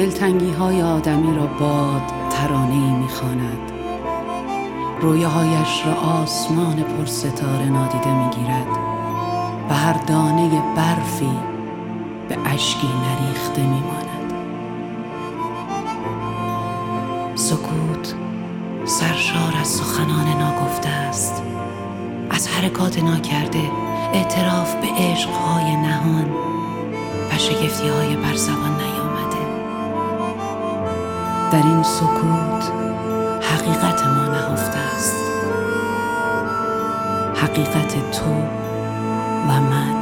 دلتنگی های آدمی را باد ترانه‌ای می‌خواند. رویاهایش را آسمان پر ستاره نادیده می‌گیرد و هر دانه برفی به اشکی نریخته می‌ماند. سکوت سرشار از سخنان ناگفته است، از حرکات ناکرده، اعتراف به عشق‌های نهان و شگفتی‌های بر زبان نیامده. در این سکوت حقیقت ما نهفته است، حقیقت تو و من.